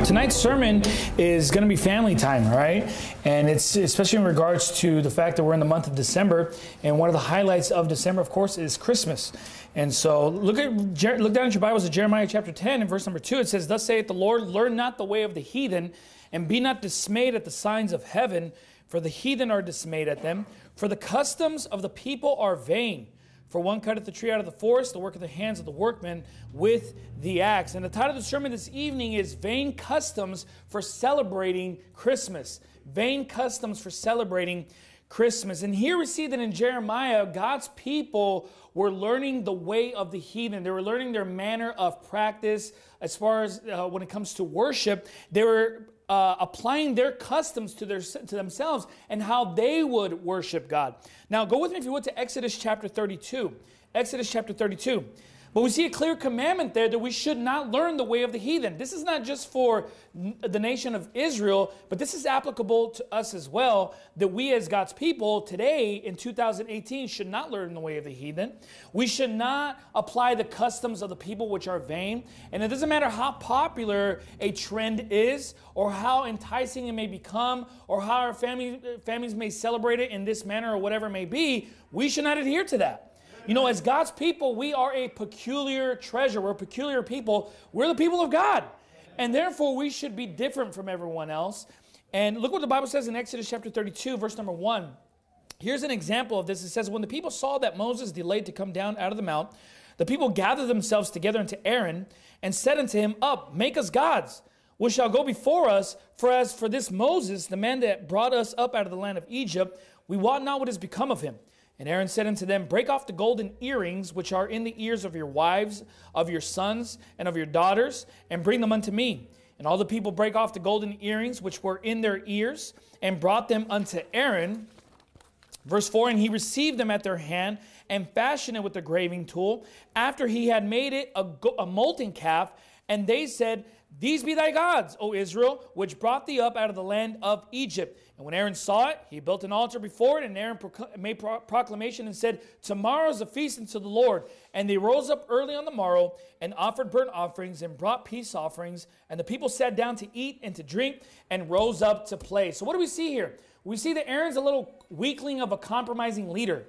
Tonight's sermon is going to be family time, right? And it's especially in regards to the fact that we're in the month of December, and one of the highlights of December, of course, is Christmas. And so look down at your Bibles at Jeremiah chapter 10 and verse number 2. It says, "Thus saith the Lord, learn not the way of the heathen, and be not dismayed at the signs of heaven, for the heathen are dismayed at them. For the customs of the people are vain. For one cutteth the tree out of the forest, the work of the hands of the workmen with the axe." And the title of the sermon this evening is Vain Customs for Celebrating Christmas. Vain customs for celebrating Christmas. And here we see that in Jeremiah, God's people were learning the way of the heathen. They were learning their manner of practice as far as when it comes to worship. They were applying their customs to themselves and how they would worship God. Now, go with me, if you would, to Exodus chapter 32. Exodus chapter 32. But we see a clear commandment there that we should not learn the way of the heathen. This is not just for the nation of Israel, but this is applicable to us as well, that we as God's people today in 2018 should not learn the way of the heathen. We should not apply the customs of the people which are vain. And it doesn't matter how popular a trend is, or how enticing it may become, or how our families may celebrate it in this manner or whatever it may be, we should not adhere to that. You know, as God's people, we are a peculiar treasure. We're a peculiar people. We're the people of God. And therefore, we should be different from everyone else. And look what the Bible says in Exodus chapter 32, verse number 1. Here's an example of this. It says, "When the people saw that Moses delayed to come down out of the mount, the people gathered themselves together unto Aaron and said unto him, Up, make us gods, which shall go before us. For as for this Moses, the man that brought us up out of the land of Egypt, we wot not what has become of him. And Aaron said unto them, Break off the golden earrings which are in the ears of your wives, of your sons, and of your daughters, and bring them unto me. And all the people brake off the golden earrings which were in their ears, and brought them unto Aaron." Verse 4, "And he received them at their hand, and fashioned it with the graving tool, after he had made it a molten calf. And they said, These be thy gods, O Israel, which brought thee up out of the land of Egypt. And when Aaron saw it, he built an altar before it, and Aaron made proclamation and said, Tomorrow is a feast unto the Lord. And they rose up early on the morrow, and offered burnt offerings, and brought peace offerings. And the people sat down to eat and to drink, and rose up to play." So what do we see here? We see that Aaron's a little weakling of a compromising leader.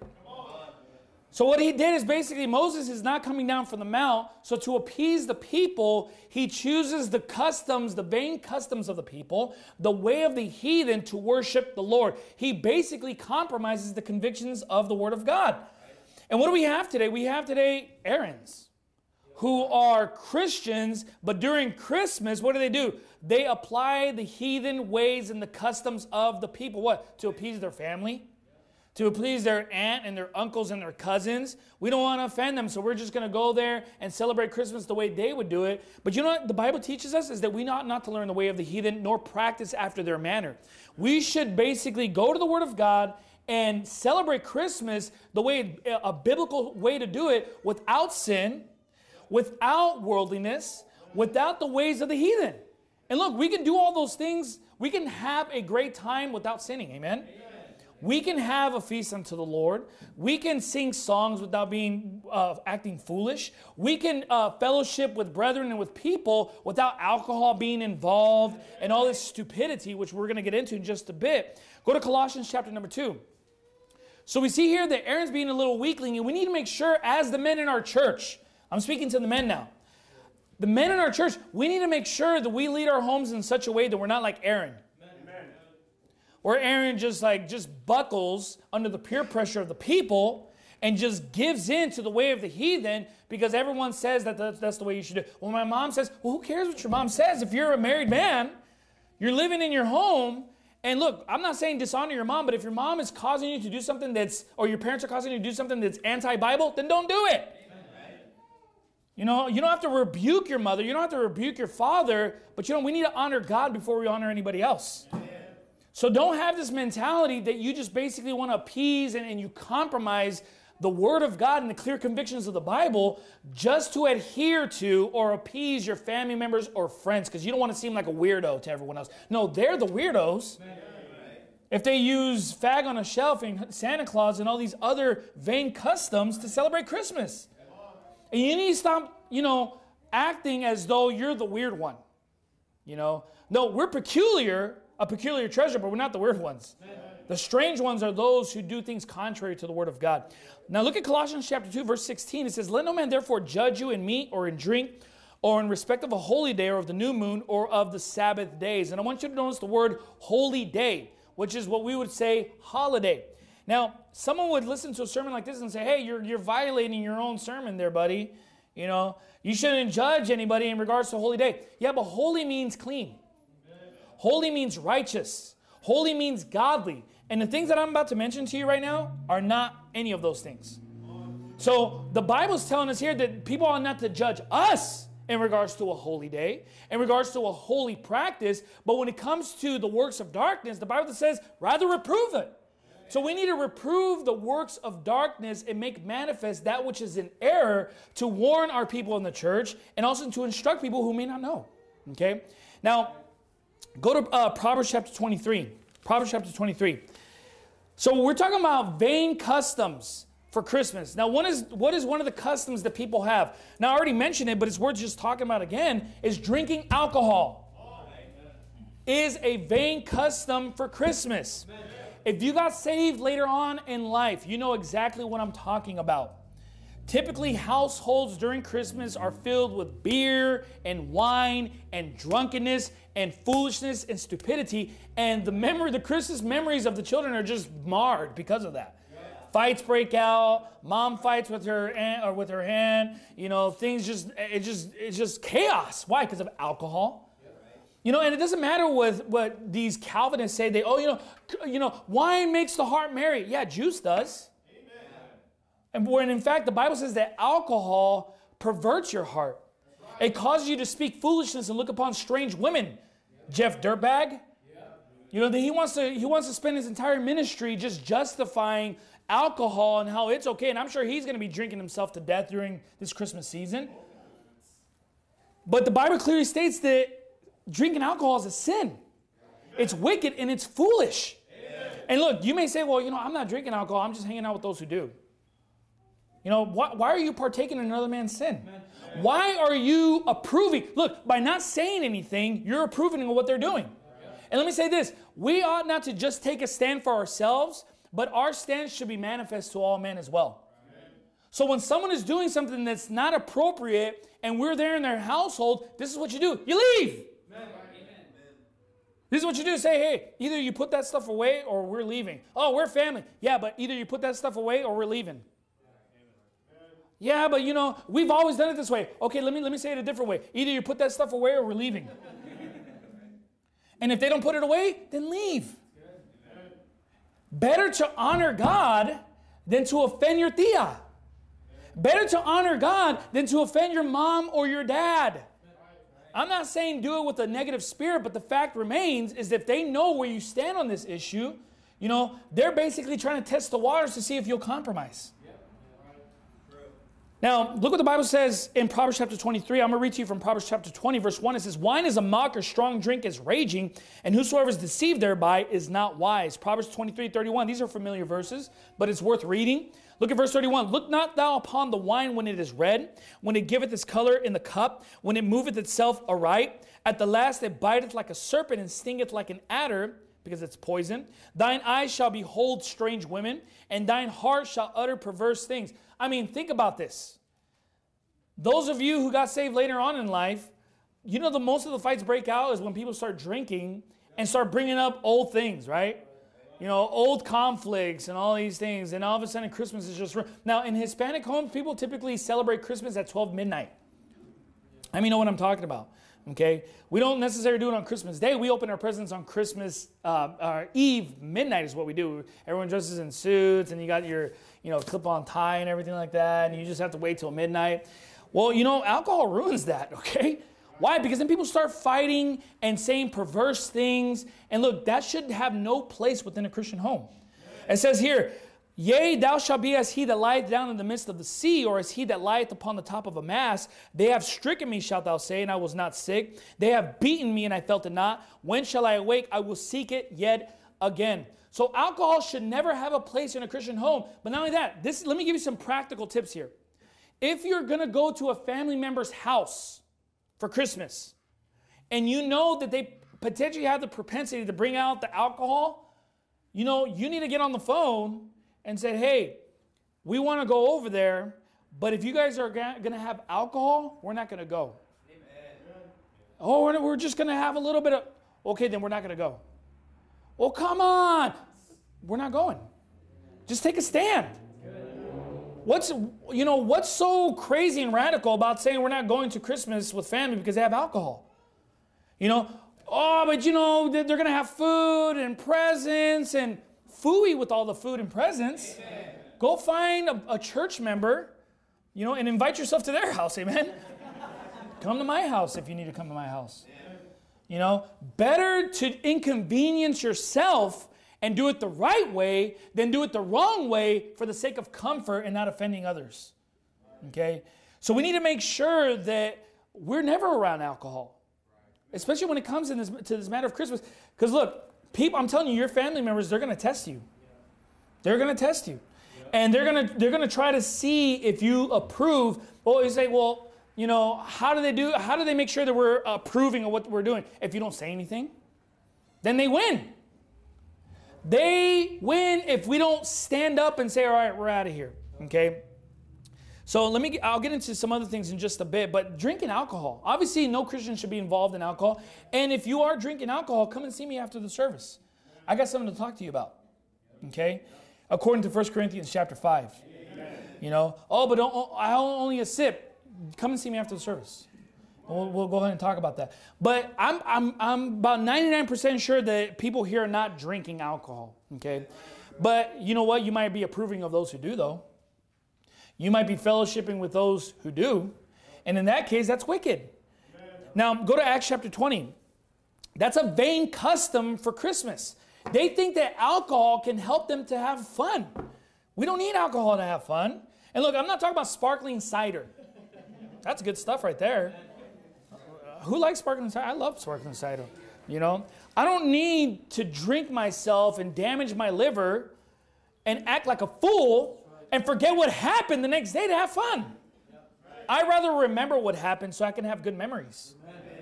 So what he did is basically, Moses is not coming down from the mount, so to appease the people, he chooses the customs, the vain customs of the people, the way of the heathen to worship the Lord. He basically compromises the convictions of the Word of God. And what do we have today? We have today Aarons, who are Christians, but during Christmas, what do? They apply the heathen ways and the customs of the people. What? To appease their family? To please their aunt and their uncles and their cousins. We don't want to offend them, so we're just going to go there and celebrate Christmas the way they would do it. But you know what the Bible teaches us is that we ought not to learn the way of the heathen, nor practice after their manner. We should basically go to the Word of God and celebrate Christmas the way, a biblical way to do it, without sin, without worldliness, without the ways of the heathen. And look, we can do all those things. We can have a great time without sinning. Amen? We can have a feast unto the Lord. We can sing songs without being acting foolish. We can fellowship with brethren and with people without alcohol being involved and all this stupidity, which we're going to get into in just a bit. Go to Colossians chapter number 2. So we see here that Aaron's being a little weakling, and we need to make sure, as the men in our church, I'm speaking to the men now. The men in our church, we need to make sure that we lead our homes in such a way that we're not like Aaron. Where Aaron just buckles under the peer pressure of the people and just gives in to the way of the heathen because everyone says that that's the way you should do it. Well, my mom says, well, who cares what your mom says? If you're a married man, you're living in your home. And look, I'm not saying dishonor your mom, but if your mom is causing you to do something or your parents are causing you to do something that's anti-Bible, then don't do it. You know, you don't have to rebuke your mother. You don't have to rebuke your father. But we need to honor God before we honor anybody else. So don't have this mentality that you just basically want to appease and you compromise the Word of God and the clear convictions of the Bible just to adhere to or appease your family members or friends, because you don't want to seem like a weirdo to everyone else. No, they're the weirdos. If they use fag on a shelf and Santa Claus and all these other vain customs to celebrate Christmas. And you need to stop, acting as though you're the weird one. No, we're peculiar, a peculiar treasure, but we're not the weird ones. The strange ones are those who do things contrary to the word of God. Now look at Colossians chapter 2, verse 16. It says, let no man therefore judge you in meat or in drink or in respect of a holy day or of the new moon or of the Sabbath days. And I want you to notice the word holy day, which is what we would say holiday. Now, someone would listen to a sermon like this and say, hey, you're violating your own sermon there, buddy. You shouldn't judge anybody in regards to holy day. Yeah, but holy means clean. Holy means righteous. Holy means godly. And the things that I'm about to mention to you right now are not any of those things. So the Bible's telling us here that people are not to judge us in regards to a holy day, in regards to a holy practice. But when it comes to the works of darkness, the Bible says, rather reprove it. So we need to reprove the works of darkness and make manifest that which is in error to warn our people in the church and also to instruct people who may not know. Okay? Now, go to Proverbs chapter 23. Proverbs chapter 23. So we're talking about vain customs for Christmas. Now, what is one of the customs that people have? Now, I already mentioned it, but it's worth just talking about again, is drinking alcohol. Is a vain custom for Christmas. If you got saved later on in life, you know exactly what I'm talking about. Typically, households during Christmas are filled with beer and wine and drunkenness and foolishness and stupidity. And the Christmas memories of the children are just marred because of that. Fights break out. Mom fights with her aunt or with her hand. It's just chaos. Why? Because of alcohol. And it doesn't matter what these Calvinists say. Wine makes the heart merry. Yeah, juice does. Amen. And when in fact the Bible says that alcohol perverts your heart. Right. It causes you to speak foolishness and look upon strange women. Jeff Dirtbag. Yeah. He wants to spend his entire ministry just justifying alcohol and how it's okay. And I'm sure he's going to be drinking himself to death during this Christmas season. But the Bible clearly states that drinking alcohol is a sin. It's wicked and it's foolish. Amen. And look, you may say, well, I'm not drinking alcohol. I'm just hanging out with those who do. Why are you partaking in another man's sin? Amen. Why are you approving? Look, by not saying anything, you're approving of what they're doing. Amen. And let me say this. We ought not to just take a stand for ourselves, but our stance should be manifest to all men as well. Amen. So when someone is doing something that's not appropriate and we're there in their household, this is what you do. You leave. Amen. This is what you do. Say, hey, either you put that stuff away or we're leaving. Oh, we're family. Yeah, but either you put that stuff away or we're leaving. Yeah, but we've always done it this way. Okay, let me say it a different way. Either you put that stuff away or we're leaving. And if they don't put it away, then leave. Better to honor God than to offend your tia. Better to honor God than to offend your mom or your dad. I'm not saying do it with a negative spirit, but the fact remains is that if they know where you stand on this issue, they're basically trying to test the waters to see if you'll compromise. Now, look what the Bible says in Proverbs chapter 23. I'm going to read to you from Proverbs chapter 20, verse 1. It says, wine is a mocker, strong drink is raging, and whosoever is deceived thereby is not wise. Proverbs 23:31. These are familiar verses, but it's worth reading. Look at verse 31. Look not thou upon the wine when it is red, when it giveth its color in the cup, when it moveth itself aright. At the last it biteth like a serpent and stingeth like an adder, because it's poison. Thine eyes shall behold strange women, and thine heart shall utter perverse things. I mean, think about this. Those of you who got saved later on in life, the most of the fights break out is when people start drinking and start bringing up old things, right? Old conflicts and all these things. And all of a sudden Christmas is just... Now, in Hispanic homes, people typically celebrate Christmas at 12 midnight. I mean, you know what I'm talking about. Okay? We don't necessarily do it on Christmas Day. We open our presents on Christmas Eve. Midnight is what we do. Everyone dresses in suits and you got your, clip-on tie and everything like that. And you just have to wait till midnight. Well, alcohol ruins that, okay? Why? Because then people start fighting and saying perverse things. And look, that should have no place within a Christian home. It says here, yea, thou shalt be as he that lieth down in the midst of the sea, or as he that lieth upon the top of a mast. They have stricken me, shalt thou say, and I was not sick. They have beaten me, and I felt it not. When shall I awake? I will seek it yet again. So alcohol should never have a place in a Christian home. But not only that, let me give you some practical tips here. If you're going to go to a family member's house for Christmas, and you know that they potentially have the propensity to bring out the alcohol, you need to get on the phone and say, hey, we want to go over there, but if you guys are going to have alcohol, we're not going to go. Amen. Oh, we're just going to have a little bit of, okay, then we're not going to go. Well, come on. We're not going. Just take a stand. What's so crazy and radical about saying we're not going to Christmas with family because they have alcohol? But they're going to have food and presents and phooey with all the food and presents. Amen. Go find a church member, and invite yourself to their house. Amen. Come to my house if you need to come to my house. Better to inconvenience yourself and do it the right way than do it the wrong way for the sake of comfort and not offending others. Okay? So we need to make sure that we're never around alcohol, especially when it comes to this matter of Christmas. Because look, I'm telling you, your family members, they're going to test you. They're going to test you. And they're going to try to see if you approve. Well, you say, how do they make sure that we're approving of what we're doing? If you don't say anything, then they win. They win if we don't stand up and say, all right, we're out of here. Okay? So I'll get into some other things in just a bit, but drinking alcohol. Obviously, no Christian should be involved in alcohol. And if you are drinking alcohol, come and see me after the service. I got something to talk to you about. Okay? According to 1 Corinthians chapter 5. Amen. But I only a sip. Come and see me after the service. We'll go ahead and talk about that. But I'm about 99% sure that people here are not drinking alcohol. Okay? But you know what? You might be approving of those who do, though. You might be fellowshipping with those who do. And in that case, that's wicked. Now, go to Acts chapter 20. That's a vain custom for Christmas. They think that alcohol can help them to have fun. We don't need alcohol to have fun. And look, I'm not talking about sparkling cider. That's good stuff right there. Who likes sparkling cider? I love sparkling cider. I don't need to drink myself and damage my liver and act like a fool and forget what happened the next day to have fun. I'd rather remember what happened so I can have good memories.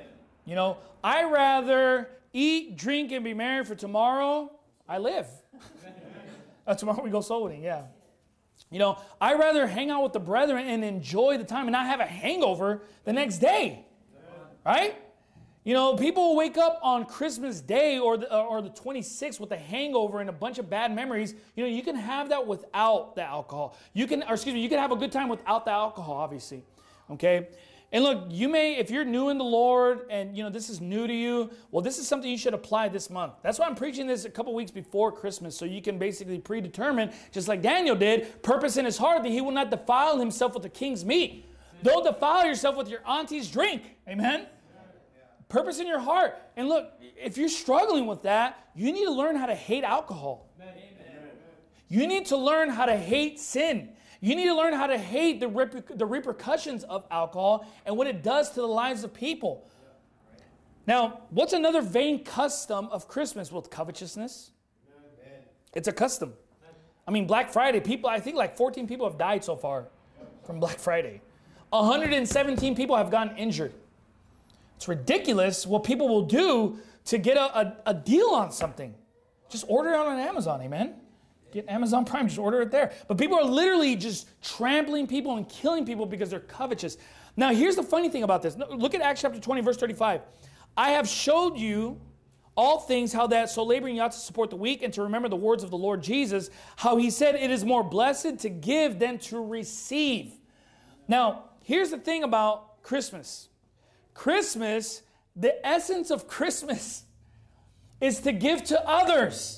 I'd rather eat, drink, and be merry for tomorrow I live. Tomorrow we go soul winning, yeah. I'd rather hang out with the brethren and enjoy the time and not have a hangover the next day. Right? People will wake up on Christmas Day or the 26th with a hangover and a bunch of bad memories. You can have that without the alcohol. You can have a good time without the alcohol, obviously. Okay? And look, if you're new in the Lord and, this is new to you, well, this is something you should apply this month. That's why I'm preaching this a couple weeks before Christmas, so you can basically predetermine, just like Daniel did, purpose in his heart that he will not defile himself with the king's meat. Don't defile yourself with your auntie's drink. Amen? Purpose in your heart. And look, if you're struggling with that, you need to learn how to hate alcohol. Amen. You need to learn how to hate sin. You need to learn how to hate the repercussions of alcohol and what it does to the lives of people. Now, what's another vain custom of Christmas? Well, covetousness. It's a custom. Black Friday, I think like 14 people have died so far from Black Friday. 117 people have gotten injured. It's ridiculous what people will do to get a deal on something. Just order it on Amazon, amen? Get Amazon Prime, just order it there. But people are literally just trampling people and killing people because they're covetous. Now, here's the funny thing about this. Look at Acts chapter 20, verse 35. I have showed you all things, how that so laboring you ought to support the weak and to remember the words of the Lord Jesus, how he said it is more blessed to give than to receive. Now, here's the thing about Christmas. Christmas, the essence of Christmas is to give to others.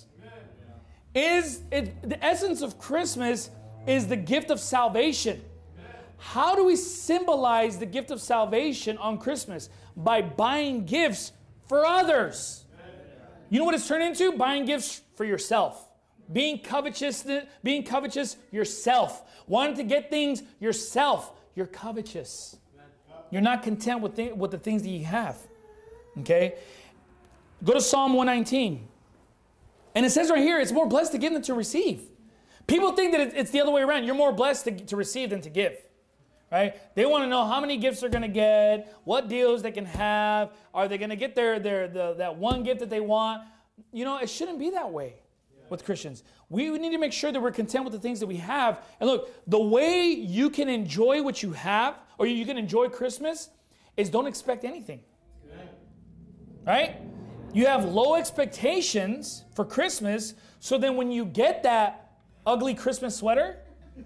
The essence of Christmas is the gift of salvation. How do we symbolize the gift of salvation on Christmas? By buying gifts for others. You know what it's turned into? Buying gifts for yourself. Being covetous yourself. Wanting to get things yourself. You're covetous. You're not content with the things that you have. Okay? Go to Psalm 119. And it says right here, it's more blessed to give than to receive. People think that it's the other way around. You're more blessed to receive than to give. right? They want to know how many gifts they're going to get, what deals they can have. Are they going to get that one gift that they want? You know, it shouldn't be that way with Christians. We need to make sure that we're content with the things that we have. And look, the way you can enjoy what you have, or you can enjoy Christmas, is don't expect anything. Right? You have low expectations for Christmas, so then when you get that ugly Christmas sweater,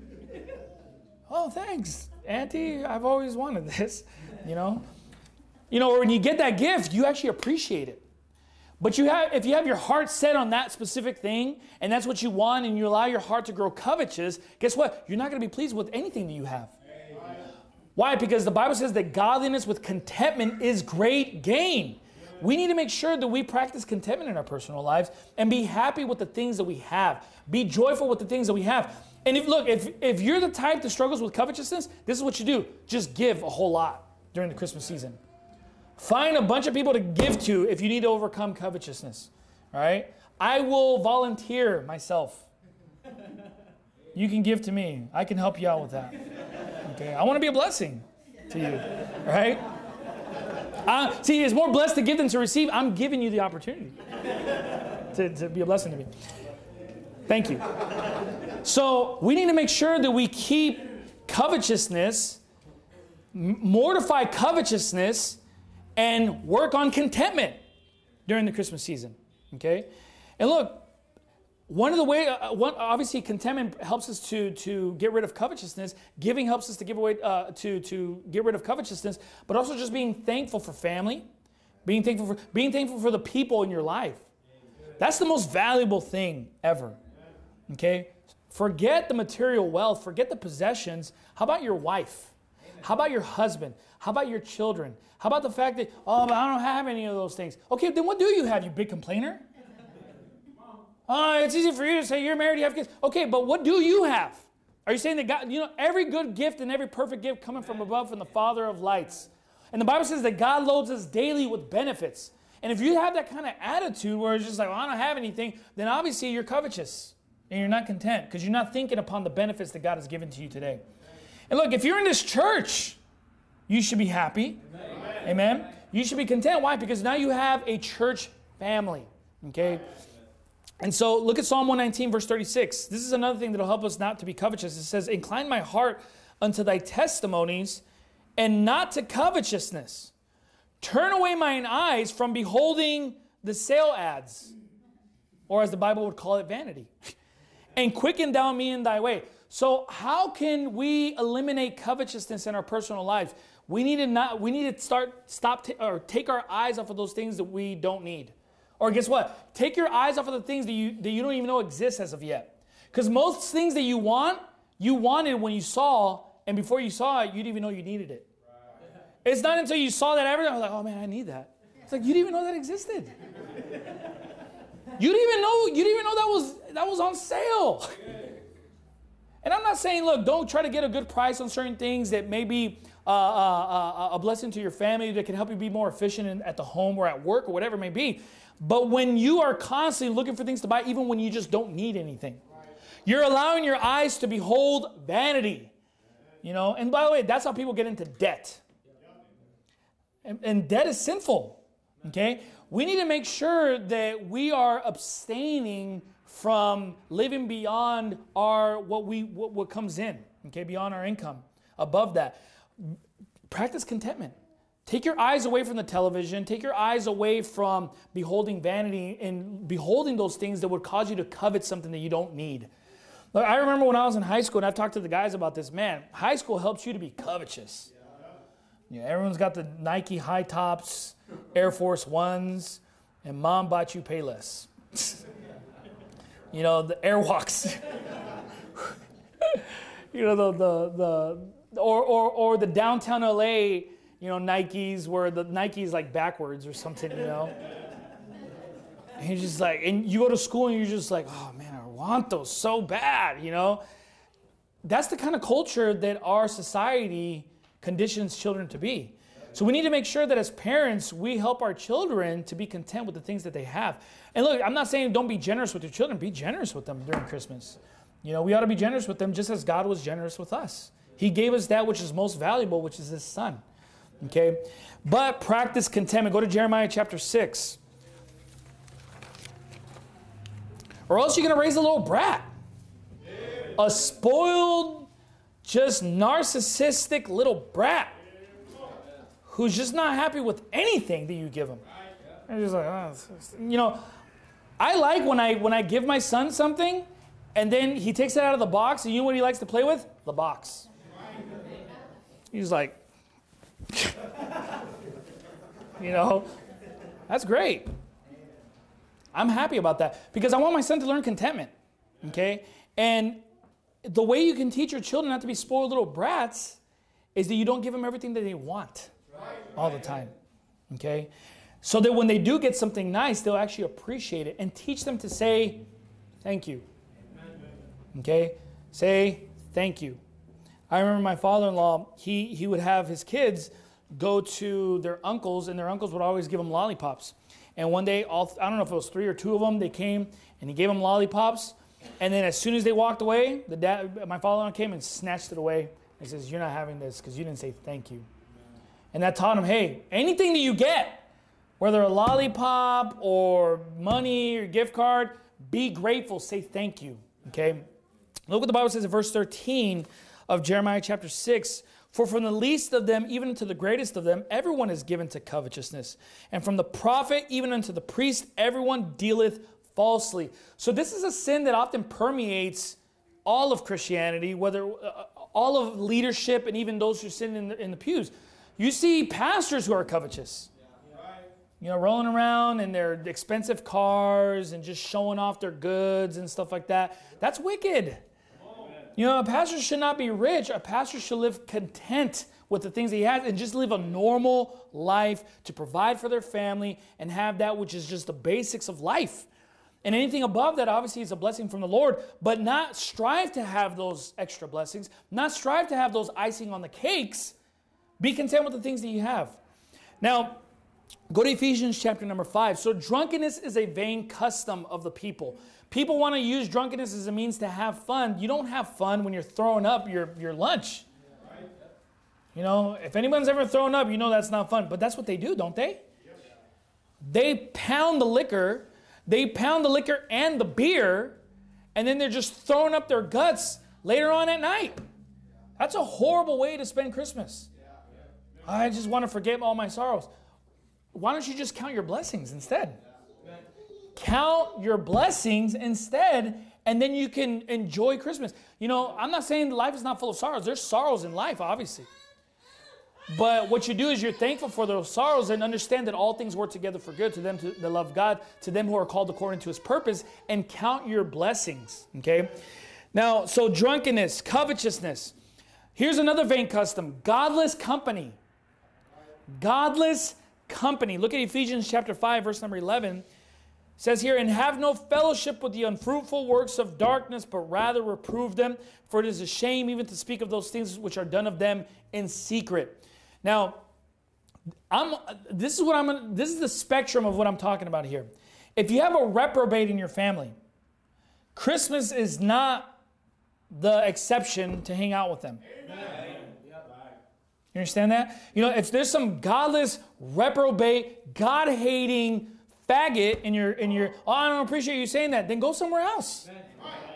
oh, thanks, Auntie, I've always wanted this, or when you get that gift, you actually appreciate it. But if you have your heart set on that specific thing, and that's what you want, and you allow your heart to grow covetous, guess what? You're not going to be pleased with anything that you have. Why? Because the Bible says that godliness with contentment is great gain. We need to make sure that we practice contentment in our personal lives and be happy with the things that we have. Be joyful with the things that we have. And if you're the type that struggles with covetousness, this is what you do. Just give a whole lot during the Christmas season. Find a bunch of people to give to if you need to overcome covetousness. All right? I will volunteer myself. You can give to me. I can help you out with that. Okay? I want to be a blessing to you. Right? See, it's more blessed to give than to receive. I'm giving you the opportunity to be a blessing to me. Thank you. So we need to make sure that we keep covetousness, mortify covetousness, and work on contentment during the Christmas season. Okay? And look, one of the ways, obviously, contentment helps us to get rid of covetousness. Giving helps us to give away to get rid of covetousness, but also just being thankful for family, being thankful for the people in your life. That's the most valuable thing ever. Okay, forget the material wealth, forget the possessions. How about your wife? How about your husband? How about your children? How about the fact that but I don't have any of those things? Okay, then what do you have? You big complainer. It's easy for you to say you're married, you have kids. Okay, but what do you have? Are you saying that God, every good gift and every perfect gift coming from above from the Father of lights? And the Bible says that God loads us daily with benefits. And if you have that kind of attitude where it's just like, well, I don't have anything, then obviously you're covetous and you're not content because you're not thinking upon the benefits that God has given to you today. And look, if you're in this church, you should be happy. Amen. Amen. You should be content. Why? Because now you have a church family. Okay? And so look at Psalm 119, verse 36. This is another thing that will help us not to be covetous. It says, incline my heart unto thy testimonies and not to covetousness. Turn away mine eyes from beholding the sale ads, or as the Bible would call it, vanity, and quicken down me in thy way. So how can we eliminate covetousness in our personal lives? We need to take our eyes off of those things that we don't need. Or guess what? Take your eyes off of the things that you don't even know exist as of yet. Because most things that you wanted when you saw, and before you saw it, you didn't even know you needed it. Right. It's not until you saw that advertisement, like, oh man, I need that. It's like you didn't even know that existed. You didn't even know that was on sale. And I'm not saying, look, don't try to get a good price on certain things that may be a blessing to your family, that can help you be more efficient at the home or at work or whatever it may be. But when you are constantly looking for things to buy, even when you just don't need anything, you're allowing your eyes to behold vanity. And by the way, that's how people get into debt. And debt is sinful. Okay? We need to make sure that we are abstaining from living beyond what comes in, okay, beyond our income, above that. Practice contentment. Take your eyes away from the television. Take your eyes away from beholding vanity and beholding those things that would cause you to covet something that you don't need. Look, I remember when I was in high school, and I've talked to the guys about this, man, high school helps you to be covetous. Everyone's got the Nike high tops, Air Force Ones, and mom bought you Payless. The Airwalks. Or the downtown LA, Nikes, where the Nike's like backwards or something, And you're just like, and you go to school and you're just like, oh man, I want those so bad, That's the kind of culture that our society conditions children to be. So we need to make sure that as parents, we help our children to be content with the things that they have. And look, I'm not saying don't be generous with your children. Be generous with them during Christmas. We ought to be generous with them just as God was generous with us. He gave us that which is most valuable, which is his son. Okay? But practice contentment. Go to Jeremiah chapter 6. Or else you're going to raise a little brat. A spoiled, just narcissistic little brat who's just not happy with anything that you give him. And just like, I like when I give my son something and then he takes it out of the box, and you know what he likes to play with? The box. He's like, that's great. I'm happy about that because I want my son to learn contentment. Okay? And the way you can teach your children not to be spoiled little brats is that you don't give them everything that they want all the time. Okay? So that when they do get something nice, they'll actually appreciate it and teach them to say thank you. Okay? Say thank you. I remember my father-in-law, he would have his kids go to their uncles, and their uncles would always give them lollipops. And one day, I don't know if it was 3 or 2 of them, they came and he gave them lollipops. And then as soon as they walked away, my father-in-law came and snatched it away. He says, "You're not having this because you didn't say thank you." And that taught him, hey, anything that you get, whether a lollipop or money or gift card, be grateful, say thank you. Okay? Look what the Bible says in verse 13 of Jeremiah chapter 6. For from the least of them, even to the greatest of them, everyone is given to covetousness. And from the prophet, even unto the priest, everyone dealeth falsely. So this is a sin that often permeates all of Christianity, whether all of leadership and even those who sit in the pews. You see pastors who are covetous. Rolling around in their expensive cars and just showing off their goods and stuff like that. That's wicked. A pastor should not be rich. A pastor should live content with the things he has and just live a normal life to provide for their family and have that which is just the basics of life. And anything above that obviously is a blessing from the Lord, but not strive to have those extra blessings, not strive to have those icing on the cakes. Be content with the things that you have. Now, go to Ephesians chapter number 5. So drunkenness is a vain custom of the people. People want to use drunkenness as a means to have fun. You don't have fun when you're throwing up your lunch. If anyone's ever thrown up, that's not fun. But that's what they do, don't they? They pound the liquor. They pound the liquor and the beer, and then they're just throwing up their guts later on at night. That's a horrible way to spend Christmas. I just want to forget all my sorrows. Why don't you just count your blessings instead? Count your blessings instead, and then you can enjoy Christmas. I'm not saying life is not full of sorrows. There's sorrows in life, obviously. But what you do is you're thankful for those sorrows and understand that all things work together for good to them that love God, to them who are called according to his purpose, and count your blessings. Okay? Now, so drunkenness, covetousness. Here's another vain custom. Godless company. Godless company. Look at Ephesians chapter 5, verse number 11. It says here, and have no fellowship with the unfruitful works of darkness, but rather reprove them, for it is a shame even to speak of those things which are done of them in secret. Now, this is the spectrum of what I'm talking about here. If you have a reprobate in your family, Christmas is not the exception to hang out with them. Amen. You understand that? If there's some godless, reprobate, God-hating faggot in your, I don't appreciate you saying that, then go somewhere else. Amen.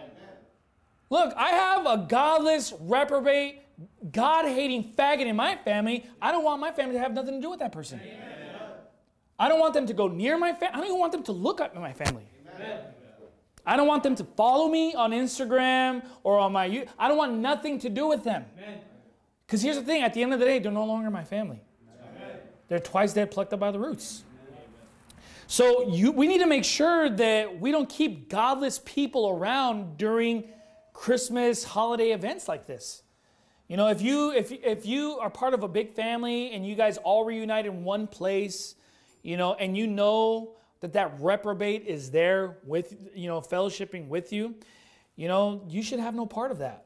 Look, I have a godless, reprobate, God-hating faggot in my family. I don't want my family to have nothing to do with that person. Amen. I don't want them to go near my family. I don't even want them to look at my family. Amen. I don't want them to follow me on Instagram or on my... I don't want nothing to do with them. Because here's the thing. At the end of the day, they're no longer my family. Amen. They're twice dead, plucked up by the roots. Amen. So we need to make sure that we don't keep godless people around during Christmas holiday events like this. If you are part of a big family and you guys all reunite in one place, and that reprobate is there with, fellowshipping with you, you should have no part of that.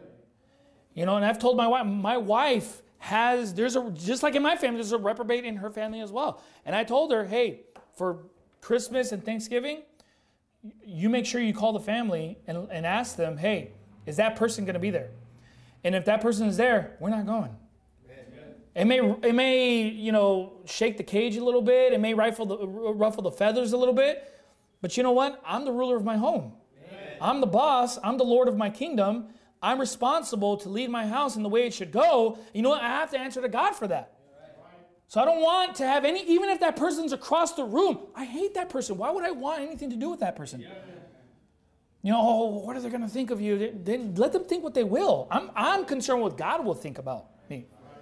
And I've told my wife just like in my family, there's a reprobate in her family as well. And I told her, hey, for Christmas and Thanksgiving, you make sure you call the family and ask them, hey, is that person going to be there? And if that person is there, we're not going. It may, shake the cage a little bit. It may ruffle the feathers a little bit. But you know what? I'm the ruler of my home. Amen. I'm the boss. I'm the Lord of my kingdom. I'm responsible to lead my house in the way it should go. You know what? I have to answer to God for that. So I don't want to have even if that person's across the room, I hate that person. Why would I want anything to do with that person? What are they going to think of you? Then let them think what they will. I'm concerned what God will think about me.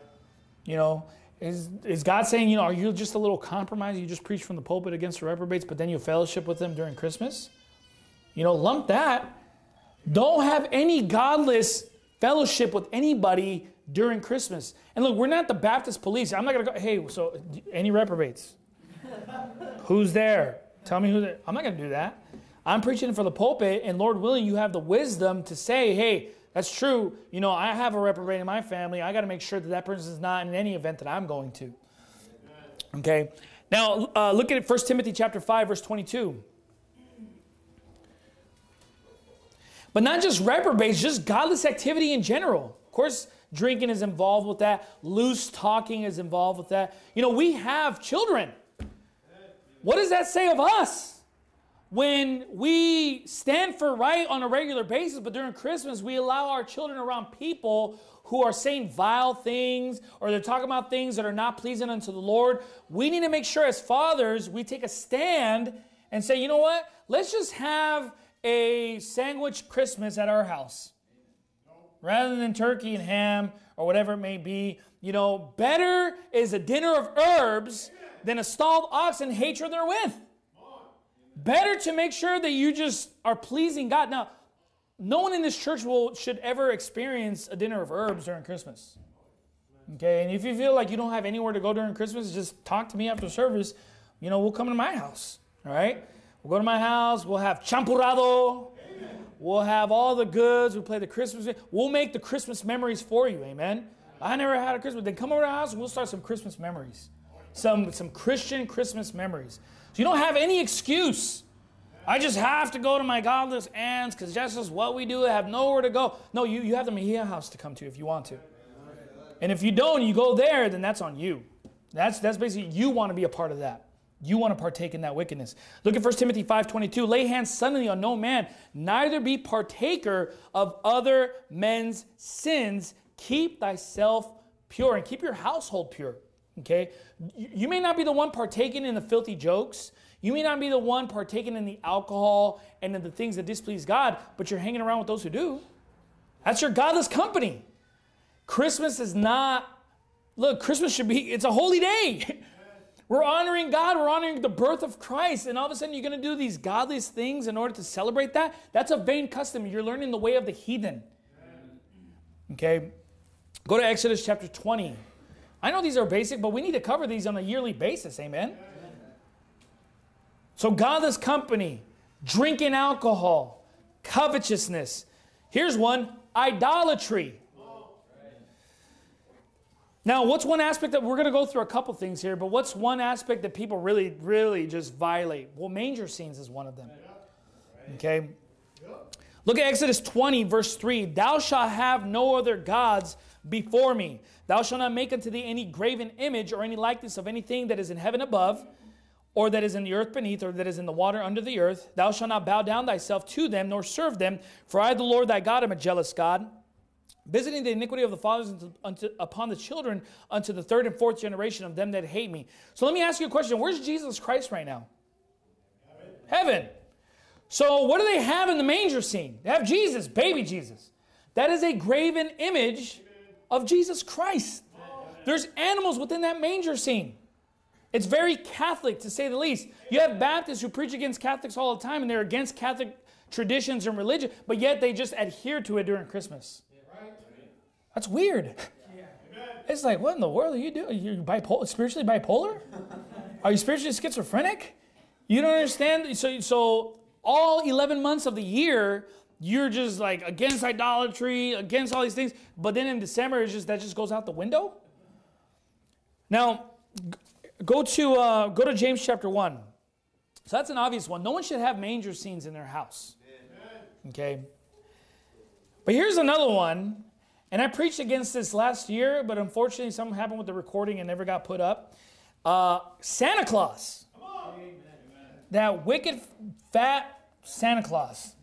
Is God saying, are you just a little compromise? You just preach from the pulpit against the reprobates, but then you fellowship with them during Christmas? Lump that. Don't have any godless fellowship with anybody during Christmas. And look, we're not the Baptist police. I'm not going to go, hey, so any reprobates? Who's there? Tell me who's there. I'm not going to do that. I'm preaching for the pulpit, and Lord willing, you have the wisdom to say, hey, that's true. I have a reprobate in my family. I got to make sure that person is not in any event that I'm going to. Okay. Now, look at 1 Timothy chapter 5, verse 22. But not just reprobates, just godless activity in general. Of course, drinking is involved with that. Loose talking is involved with that. We have children. What does that say of us? When we stand for right on a regular basis, but during Christmas, we allow our children around people who are saying vile things, or they're talking about things that are not pleasing unto the Lord. We need to make sure as fathers, we take a stand and say, you know what? Let's just have a sandwich Christmas at our house. Rather than turkey and ham or whatever it may be. Better is a dinner of herbs than a stalled ox and hatred therewith. Better to make sure that you just are pleasing God. Now, no one in this church should ever experience a dinner of herbs during Christmas. Okay, and if you feel like you don't have anywhere to go during Christmas, just talk to me after service. We'll come to my house. All right? We'll go to my house. We'll have champurrado. We'll have all the goods. We'll play the Christmas. We'll make the Christmas memories for you. Amen? I never had a Christmas. Then come over to our house and we'll start some Christmas memories. Some Christian Christmas memories. So you don't have any excuse. I just have to go to my godless aunts because that's just what we do. I have nowhere to go. No, you have the Mejia house to come to if you want to. And if you don't, you go there, then that's on you. That's basically, you want to be a part of that. You want to partake in that wickedness. Look at 1 Timothy 5:22. Lay hands suddenly on no man, neither be partaker of other men's sins. Keep thyself pure and keep your household pure. Okay? You may not be the one partaking in the filthy jokes. You may not be the one partaking in the alcohol and in the things that displease God, but you're hanging around with those who do. That's your godless company. Christmas is not, Christmas should be, it's a holy day. We're honoring God. We're honoring the birth of Christ. And all of a sudden you're going to do these godless things in order to celebrate that. That's a vain custom. You're learning the way of the heathen. Okay? Go to Exodus chapter 20. I know these are basic, but we need to cover these on a yearly basis. Amen? So godless company, drinking alcohol, covetousness. Here's one, idolatry. Now, what's one aspect that we're going to go through a couple things here, but what's one aspect that people really, really just violate? Well, manger scenes is one of them. Okay? Look at Exodus 20, verse 3. Thou shalt have no other gods before me. Thou shalt not make unto thee any graven image or any likeness of anything that is in heaven above, or that is in the earth beneath, or that is in the water under the earth. Thou shalt not bow down thyself to them, nor serve them. For I, the Lord thy God, am a jealous God, visiting the iniquity of the fathers upon the children unto the third and fourth generation of them that hate me. So let me ask you a question. Where's Jesus Christ right now? Heaven. So what do they have in the manger scene? They have Jesus, baby Jesus. That is a graven image of Jesus Christ. There's animals within that manger scene. It's very Catholic, to say the least. You have Baptists who preach against Catholics all the time, and they're against Catholic traditions and religion, but yet they just adhere to it during Christmas. That's weird. It's like, what in the world are you doing? You're bipolar, spiritually bipolar? Are you spiritually schizophrenic? You don't understand? So all 11 months of the year, you're just like against idolatry, against all these things. But then in December, that just goes out the window. Now, go to James chapter 1. So that's an obvious one. No one should have manger scenes in their house. Okay? But here's another one. And I preached against this last year, but unfortunately something happened with the recording and never got put up. Santa Claus. Come on. Amen. That wicked, fat Santa Claus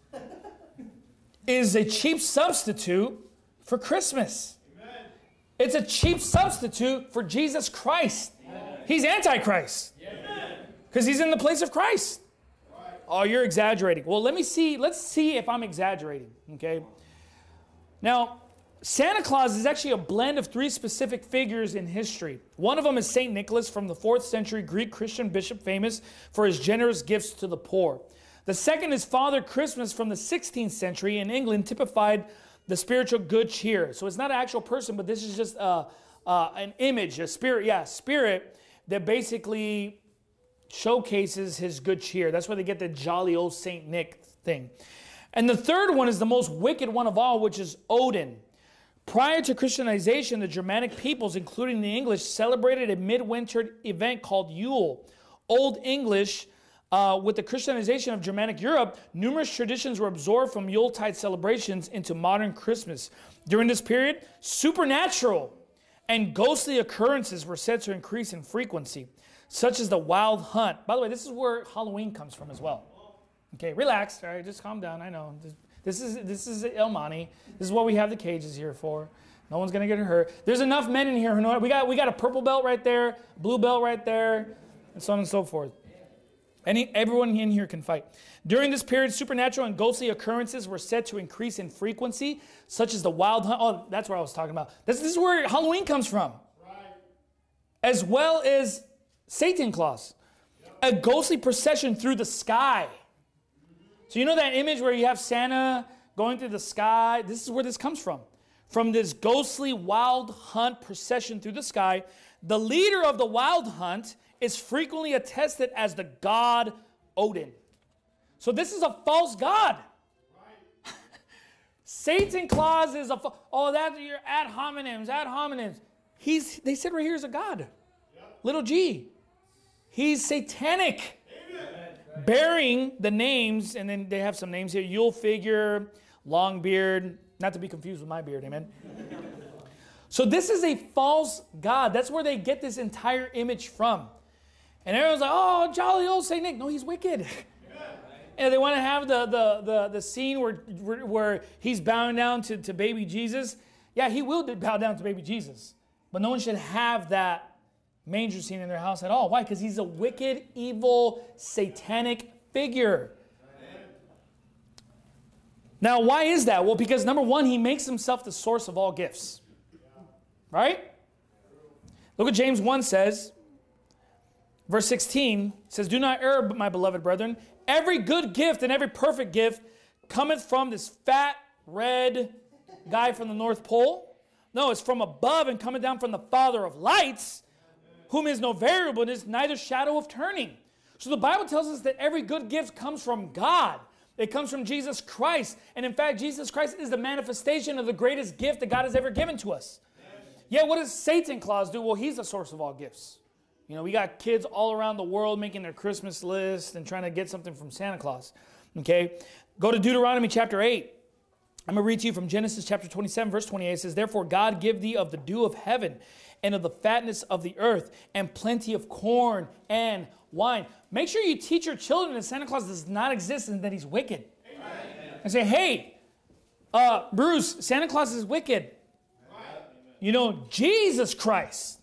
is a cheap substitute for Christmas. Amen. It's a cheap substitute for Jesus Christ. Amen. He's Antichrist. Because he's in the place of Christ. Right. Oh, you're exaggerating. Well, let's see if I'm exaggerating. Okay. Now, Santa Claus is actually a blend of three specific figures in history. One of them is St. Nicholas from the 4th century Greek Christian bishop famous for his generous gifts to the poor. The second is Father Christmas from the 16th century in England, typified the spiritual good cheer. So it's not an actual person, but this is just an image, a spirit that basically showcases his good cheer. That's where they get the jolly old St. Nick thing. And the third one is the most wicked one of all, which is Odin. Prior to Christianization, the Germanic peoples, including the English, celebrated a midwinter event called Yule. Old English, with the Christianization of Germanic Europe, numerous traditions were absorbed from Yuletide celebrations into modern Christmas. During this period, supernatural and ghostly occurrences were said to increase in frequency, such as the wild hunt. By the way, this is where Halloween comes from as well. Okay, relax. All right, just calm down. I know. This is El Monte. This is what we have the cages here for. No one's going to get hurt. There's enough men in here who know it. We got a purple belt right there, blue belt right there, and so on and so forth. Everyone in here can fight. During this period, supernatural and ghostly occurrences were said to increase in frequency, such as the wild hunt. Oh, that's what I was talking about. This is where Halloween comes from. Right. As well as Satan Claus. Yep. A ghostly procession through the sky. So you know that image where you have Santa going through the sky? This is where this comes from. From this ghostly wild hunt procession through the sky, the leader of the wild hunt is frequently attested as the god Odin. So this is a false god. Right. Satan Claus is that's your ad hominems. They said right here is a god. Yep. Little g. He's satanic. Amen. Bearing the names, and then they have some names here. Yule figure, long beard, not to be confused with my beard, amen. So this is a false god. That's where they get this entire image from. And everyone's like, oh, jolly old St. Nick. No, he's wicked. Yeah. And they want to have the scene where he's bowing down to baby Jesus. Yeah, he will bow down to baby Jesus. But no one should have that manger scene in their house at all. Why? Because he's a wicked, evil, satanic figure. Amen. Now, why is that? Well, because number one, he makes himself the source of all gifts. Right? Look what James 1 says. Verse 16 says, do not err, my beloved brethren. Every good gift and every perfect gift cometh from this fat, red guy from the North Pole. No, it's from above and coming down from the Father of lights, whom is no variableness, neither shadow of turning. So the Bible tells us that every good gift comes from God. It comes from Jesus Christ. And in fact, Jesus Christ is the manifestation of the greatest gift that God has ever given to us. Yeah, what does Satan Claus do? Well, he's the source of all gifts. You know, we got kids all around the world making their Christmas list and trying to get something from Santa Claus. Okay? Go to Deuteronomy chapter 8. I'm going to read to you from Genesis chapter 27, verse 28. It says, therefore God give thee of the dew of heaven and of the fatness of the earth and plenty of corn and wine. Make sure you teach your children that Santa Claus does not exist and that he's wicked. Amen. And say, hey, Bruce, Santa Claus is wicked. Right. You know, Jesus Christ.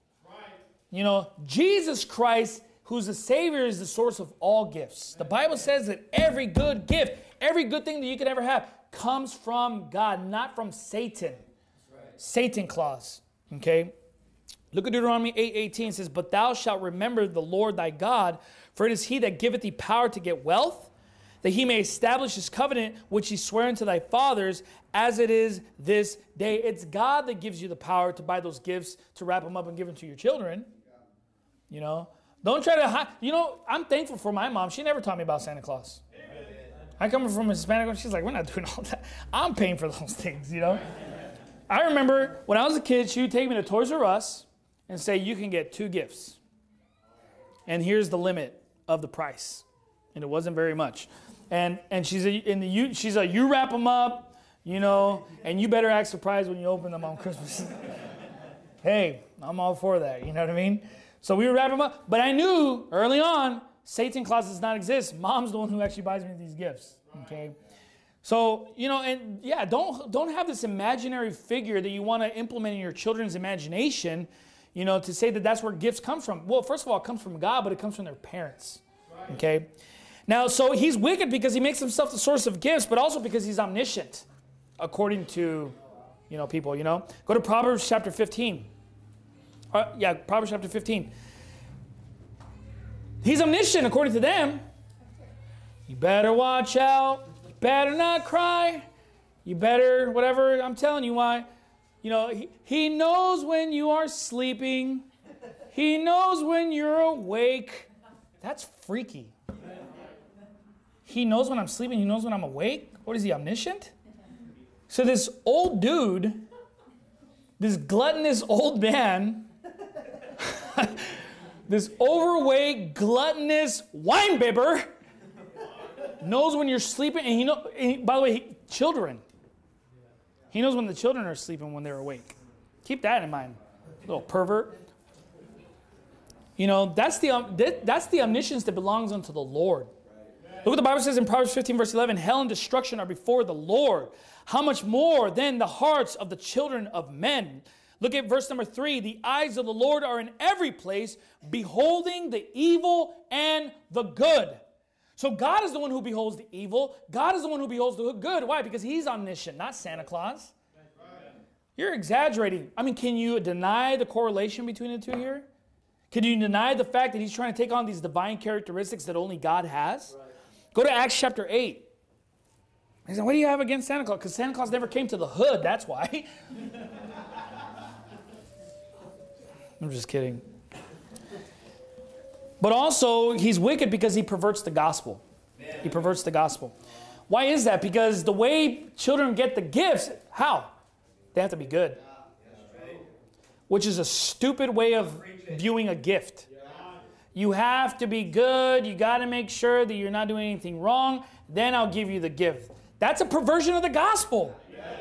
You know, Jesus Christ, who's the Savior, is the source of all gifts. The Bible says that every good gift, every good thing that you could ever have comes from God, not from Satan. Right. Satan Claus. Okay? Look at Deuteronomy 8:18. It says, but thou shalt remember the Lord thy God, for it is he that giveth thee power to get wealth, that he may establish his covenant, which he sware unto thy fathers, as it is this day. It's God that gives you the power to buy those gifts, to wrap them up and give them to your children. You know, don't try to hide. You know, I'm thankful for my mom. She never taught me about Santa Claus. Amen. I come from a Hispanic, she's like, we're not doing all that. I'm paying for those things, you know. I remember when I was a kid, she would take me to Toys R Us and say, you can get 2 gifts. And here's the limit of the price. And it wasn't very much. And she's a you wrap them up, and you better act surprised when you open them on Christmas. Hey, I'm all for that, you know what I mean? So we would wrap them up. But I knew early on, Satan Claus does not exist. Mom's the one who actually buys me these gifts, okay? So, don't have this imaginary figure that you want to implement in your children's imagination, to say that that's where gifts come from. Well, first of all, it comes from God, but it comes from their parents, okay? Now, so he's wicked because he makes himself the source of gifts, but also because he's omniscient, according to, people, Go to Proverbs chapter 15. Proverbs chapter 15. He's omniscient, according to them. You better watch out. You better not cry. You better, whatever, I'm telling you why. He knows when you are sleeping. He knows when you're awake. That's freaky. He knows when I'm sleeping. He knows when I'm awake. What is he, omniscient? So this old dude, this gluttonous old man, this overweight, gluttonous winebibber, knows when you're sleeping. And by the way, children. He knows when the children are sleeping, when they're awake. Keep that in mind, little pervert. That's the omniscience that belongs unto the Lord. Look what the Bible says in Proverbs 15, verse 11. Hell and destruction are before the Lord. How much more then the hearts of the children of men? Look at verse number 3. The eyes of the Lord are in every place, beholding the evil and the good. So God is the one who beholds the evil. God is the one who beholds the good. Why? Because he's omniscient, not Santa Claus. You're exaggerating. Can you deny the correlation between the two here? Can you deny the fact that he's trying to take on these divine characteristics that only God has? Go to Acts chapter 8. He said, what do you have against Santa Claus? Because Santa Claus never came to the hood, that's why. I'm just kidding. But also, he's wicked because he perverts the gospel. He perverts the gospel. Why is that? Because the way children get the gifts, how? They have to be good. Which is a stupid way of viewing a gift. You have to be good. You got to make sure that you're not doing anything wrong. Then I'll give you the gift. That's a perversion of the gospel.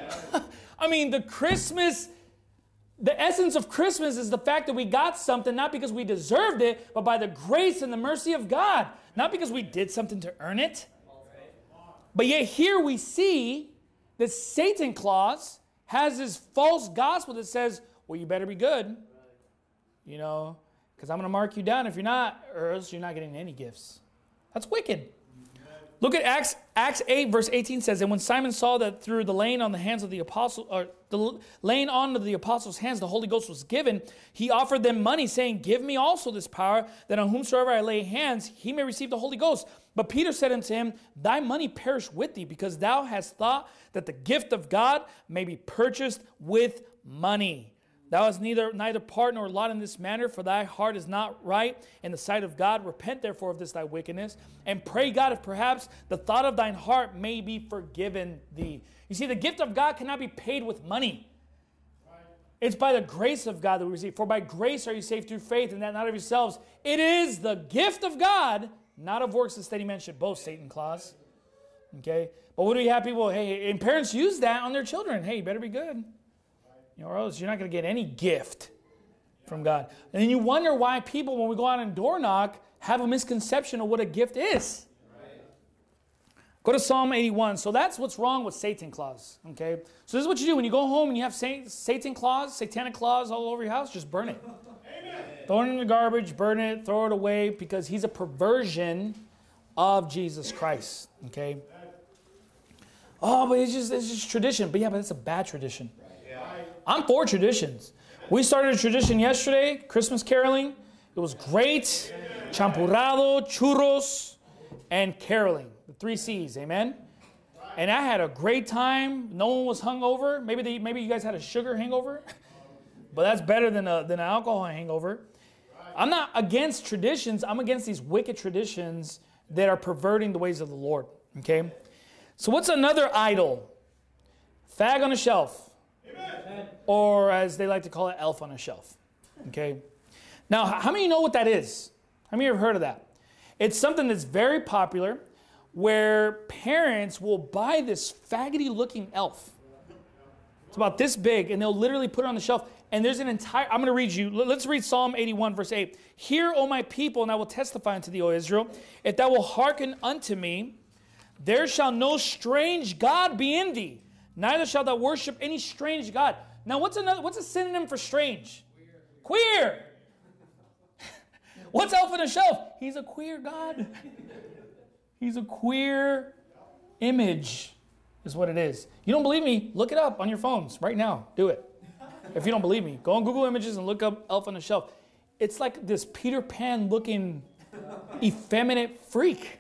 The essence of Christmas is the fact that we got something not because we deserved it, but by the grace and the mercy of God. Not because we did something to earn it. But yet here we see that Satan Claus has this false gospel that says, well, you better be good. Because I'm going to mark you down if you're not, or else you're not getting any gifts. That's wicked. Look at Acts 8, verse 18 says, and when Simon saw that through the laying on the hands of the apostles, or the laying on of the apostles' hands, the Holy Ghost was given, he offered them money, saying, give me also this power, that on whomsoever I lay hands, he may receive the Holy Ghost. But Peter said unto him, thy money perish with thee, because thou hast thought that the gift of God may be purchased with money. Thou hast neither part nor lot in this matter, for thy heart is not right in the sight of God. Repent therefore of this thy wickedness, and pray God if perhaps the thought of thine heart may be forgiven thee. You see, the gift of God cannot be paid with money. It's by the grace of God that we receive. For by grace are you saved through faith, and that not of yourselves. It is the gift of God, not of works, that any man should boast, Satan Claus. Okay? But what do you have people, hey, and parents use that on their children. Hey, you better be good. Or else you're not going to get any gift from God. And then you wonder why people, when we go out and door knock, have a misconception of what a gift is. Right. Go to Psalm 81. So that's what's wrong with Satan Claus. Okay? So this is what you do. When you go home and you have Satan Claus, Satanic Claus all over your house, just burn it. Amen. Throw it in the garbage, burn it, throw it away, because he's a perversion of Jesus Christ. Okay? Oh, but it's just tradition. But yeah, but it's a bad tradition. I'm for traditions. We started a tradition yesterday, Christmas caroling. It was great. Champurrado, churros, and caroling. The 3 C's, amen? And I had a great time. No one was hungover. Maybe you guys had a sugar hangover. But that's better than an alcohol hangover. I'm not against traditions. I'm against these wicked traditions that are perverting the ways of the Lord. Okay? So what's another idol? Fag on a shelf. Or as they like to call it, elf on a shelf. Okay? Now, how many of you know what that is? How many of you have heard of that? It's something that's very popular where parents will buy this faggoty looking elf. It's about this big, and they'll literally put it on the shelf. And there's an entire, I'm going to read you. Let's read Psalm 81, verse 8. Hear, O my people, and I will testify unto thee, O Israel. If thou wilt hearken unto me, there shall no strange God be in thee, neither shalt thou worship any strange God. Now, what's a synonym for strange? Queer. What's elf on the shelf? He's a queer God. He's a queer image, is what it is. You don't believe me? Look it up on your phones right now. Do it. If you don't believe me, go on Google Images and look up elf on the shelf. It's like this Peter Pan looking effeminate freak.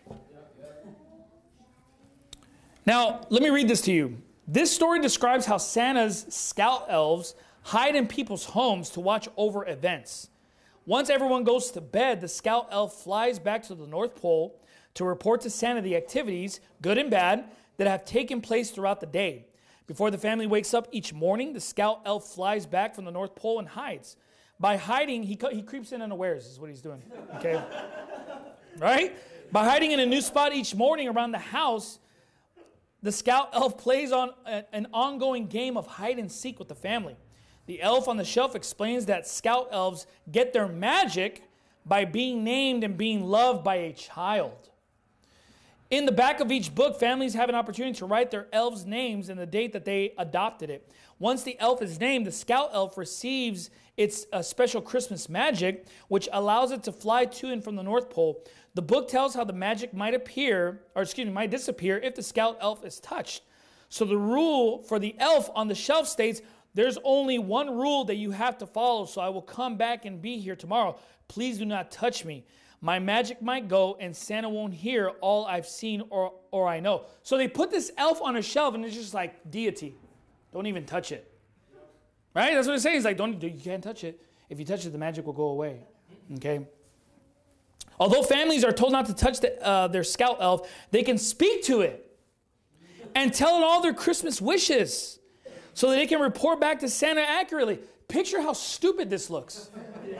Now, let me read this to you. This story describes how Santa's scout elves hide in people's homes to watch over events. Once everyone goes to bed, the scout elf flies back to the North Pole to report to Santa the activities, good and bad, that have taken place throughout the day. Before the family wakes up each morning, the scout elf flies back from the North Pole and hides. By hiding, he creeps in unawares, is what he's doing. Okay? Right? By hiding in a new spot each morning around the house, the scout elf plays on an ongoing game of hide and seek with the family. The elf on the shelf explains that scout elves get their magic by being named and being loved by a child. In the back of each book, families have an opportunity to write their elves' names and the date that they adopted it. Once the elf is named, the scout elf receives its special Christmas magic, which allows it to fly to and from the North Pole. The book tells how the magic might disappear if the scout elf is touched. So the rule for the elf on the shelf states, there's only one rule that you have to follow, so I will come back and be here tomorrow. Please do not touch me. My magic might go, and Santa won't hear all I've seen or I know. So they put this elf on a shelf, and it's just like deity. Don't even touch it. Right? That's what it's saying. It's like, you can't touch it. If you touch it, the magic will go away. Okay? Although families are told not to touch their scout elf, they can speak to it and tell it all their Christmas wishes so that they can report back to Santa accurately. Picture how stupid this looks.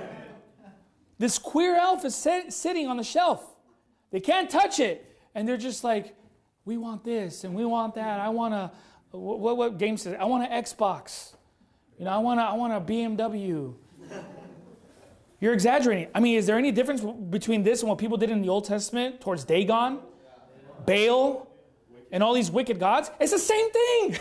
This queer elf is sitting on the shelf. They can't touch it. And they're just like, we want this and we want that. I want a, what game says? I want an Xbox. I want a BMW. You're exaggerating. I mean, is there any difference between this and what people did in the Old Testament towards Dagon, Baal, and all these wicked gods? It's the same thing.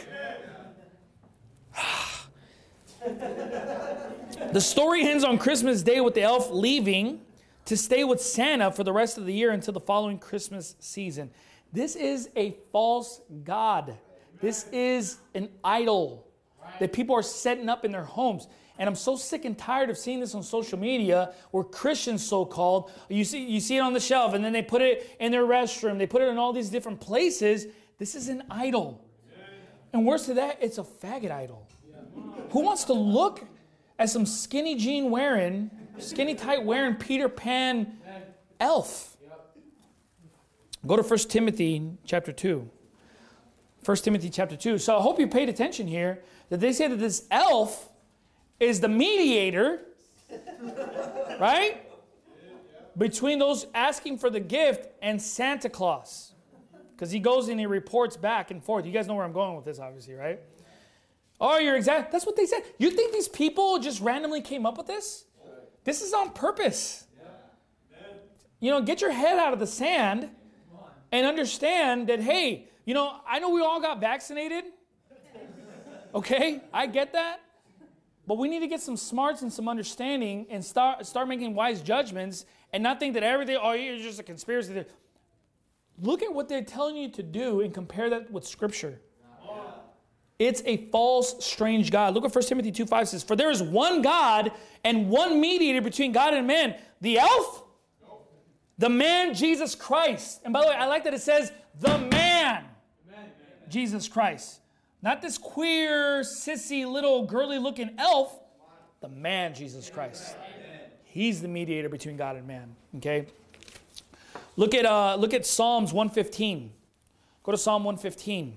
The story ends on Christmas Day with the elf leaving to stay with Santa for the rest of the year until the following Christmas season. This is a false god. This is an idol that people are setting up in their homes. And I'm so sick and tired of seeing this on social media where Christians, so-called, you see it on the shelf and then they put it in their restroom. They put it in all these different places. This is an idol. And worse to that, it's a faggot idol. Who wants to look at some skinny jean wearing, skinny tight wearing Peter Pan elf? Go to 1 Timothy chapter 2. 1 Timothy chapter 2. So I hope you paid attention here that they say that this elf is the mediator, right? Between those asking for the gift and Santa Claus. Because he goes and he reports back and forth. You guys know where I'm going with this, obviously, right? Oh, you're exact. That's what they said. You think these people just randomly came up with this? This is on purpose. Get your head out of the sand and understand that, hey, I know we all got vaccinated. Okay, I get that. But we need to get some smarts and some understanding and start making wise judgments and not think that everything, you're just a conspiracy. Look at what they're telling you to do and compare that with Scripture. It's a false, strange God. Look at 1 Timothy 2:5 says, for there is one God and one mediator between God and man. The elf? The man, Jesus Christ. And by the way, I like that it says, the man, Jesus Christ. Not this queer, sissy, little, girly-looking elf. The man, Jesus Christ. He's the mediator between God and man. Okay? Look at Psalms 115. Go to Psalm 115.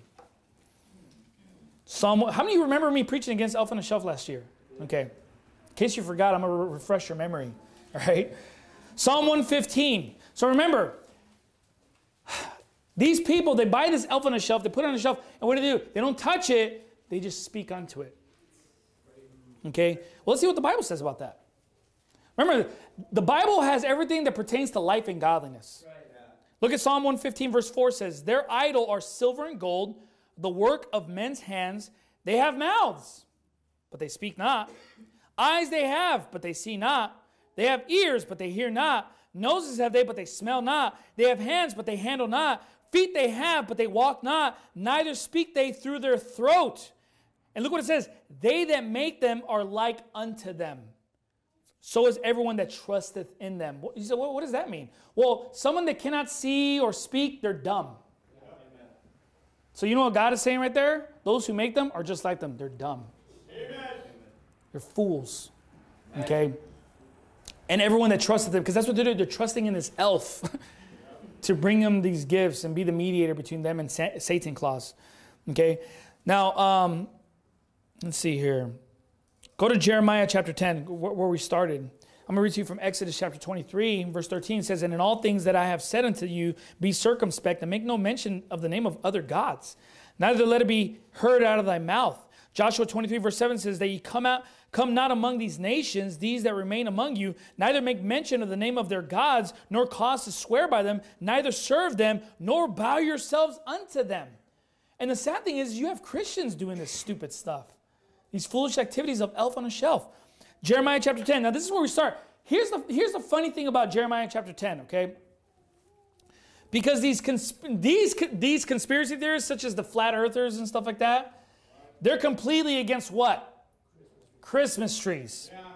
How many of you remember me preaching against elf on the shelf last year? Okay. In case you forgot, I'm going to refresh your memory. All right? Psalm 115. So remember, These people, they buy this elf on a shelf, they put it on a shelf, and what do? They don't touch it, they just speak unto it. Okay? Well, let's see what the Bible says about that. Remember, the Bible has everything that pertains to life and godliness. Right. Yeah. Look at Psalm 115, verse 4 says, their idol are silver and gold, the work of men's hands. They have mouths, but they speak not. Eyes they have, but they see not. They have ears, but they hear not. Noses have they, but they smell not. They have hands, but they handle not. Feet they have, but they walk not. Neither speak they through their throat. And look what it says. They that make them are like unto them. So is everyone that trusteth in them. You say, what does that mean? Well, someone that cannot see or speak, they're dumb. Yeah. So you know what God is saying right there? Those who make them are just like them. They're dumb. Amen. They're fools. Okay? And everyone that trusted them, because that's what they're doing. They're trusting in this elf to bring them these gifts and be the mediator between them and Satan Claus. Okay? Now, let's see here. Go to Jeremiah chapter 10, where we started. I'm going to read to you from Exodus chapter 23, verse 13. It says, and in all things that I have said unto you, be circumspect, and make no mention of the name of other gods. Neither let it be heard out of thy mouth. Joshua 23, verse 7 says that ye come not among these nations, these that remain among you, neither make mention of the name of their gods, nor cause to swear by them, neither serve them, nor bow yourselves unto them. And the sad thing is, you have Christians doing this stupid stuff. These foolish activities of elf on a shelf. Jeremiah chapter 10. Now this is where we start. Here's the funny thing about Jeremiah chapter 10, okay? Because these conspiracy theorists, such as the flat earthers and stuff like that, they're completely against what? Christmas trees. Yeah.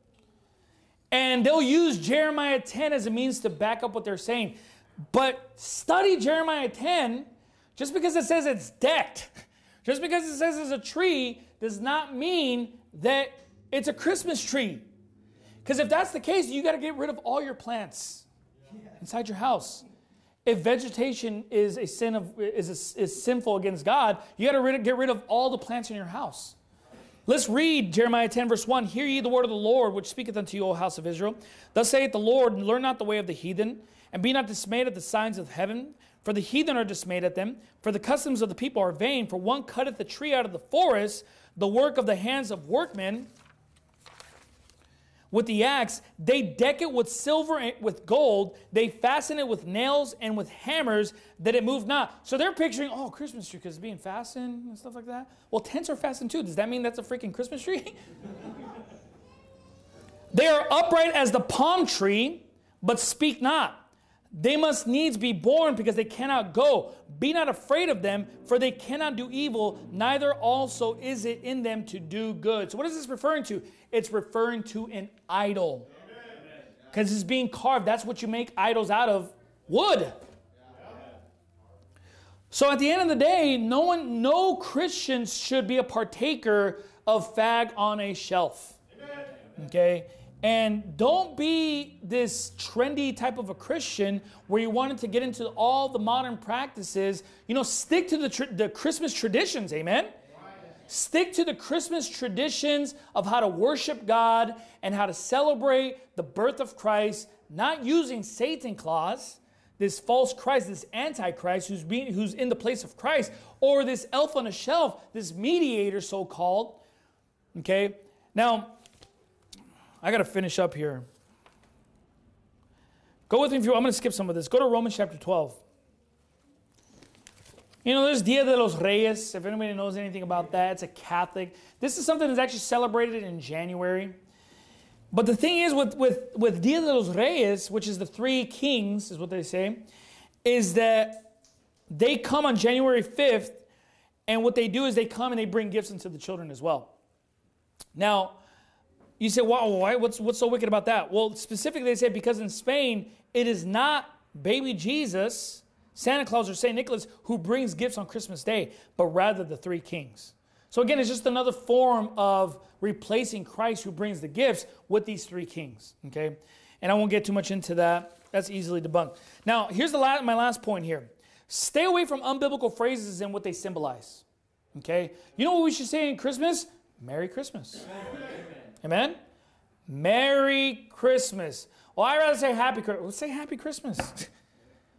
And they'll use Jeremiah 10 as a means to back up what they're saying. But study Jeremiah 10, just because it says it's decked, just because it says it's a tree, does not mean that it's a Christmas tree. Because if that's the case, you got to get rid of all your plants inside your house. If vegetation is a sin is sinful against God, you got to get rid of all the plants in your house. Let's read Jeremiah 10, verse 1. Hear ye the word of the Lord, which speaketh unto you, O house of Israel. Thus saith the Lord, learn not the way of the heathen, and be not dismayed at the signs of heaven. For the heathen are dismayed at them. For the customs of the people are vain. For one cutteth the tree out of the forest, the work of the hands of workmen. With the axe, they deck it with silver and with gold. They fasten it with nails and with hammers, that it move not. So they're picturing, oh, Christmas tree, because it's being fastened and stuff like that. Well, tents are fastened too. Does that mean that's a freaking Christmas tree? They are upright as the palm tree, but speak not. They must needs be born, because they cannot go. Be not afraid of them, for they cannot do evil, neither also is it in them to do good. So what is this referring to? It's referring to an idol. Because it's being carved. That's what you make idols out of, wood. So at the end of the day, no Christian should be a partaker of fag on a shelf. Okay? And don't be this trendy type of a Christian where you wanted to get into all the modern practices. Stick to the Christmas traditions, amen? Stick to the Christmas traditions of how to worship God and how to celebrate the birth of Christ, not using Satan Claus, this false Christ, this antichrist who's in the place of Christ, or this elf on a shelf, this mediator so-called. Okay? Now, I got to finish up here. Go with me if you want. I'm going to skip some of this. Go to Romans chapter 12. There's Dia de los Reyes. If anybody knows anything about that, it's a Catholic. This is something that's actually celebrated in January. But the thing is with Dia de los Reyes, which is the three kings, is what they say, is that they come on January 5th, and what they do is they come and they bring gifts into the children as well. Now, you say, wow, why? What's so wicked about that? Well, specifically they say because in Spain, it is not baby Jesus, Santa Claus or St. Nicholas, who brings gifts on Christmas Day, but rather the three kings. So again, it's just another form of replacing Christ who brings the gifts with these three kings. Okay? And I won't get too much into that. That's easily debunked. Now, here's my last point here. Stay away from unbiblical phrases and what they symbolize. Okay? You know what we should say in Christmas? Merry Christmas. Amen? Merry Christmas. Well, I'd rather say Happy Christmas. Let's say Happy Christmas.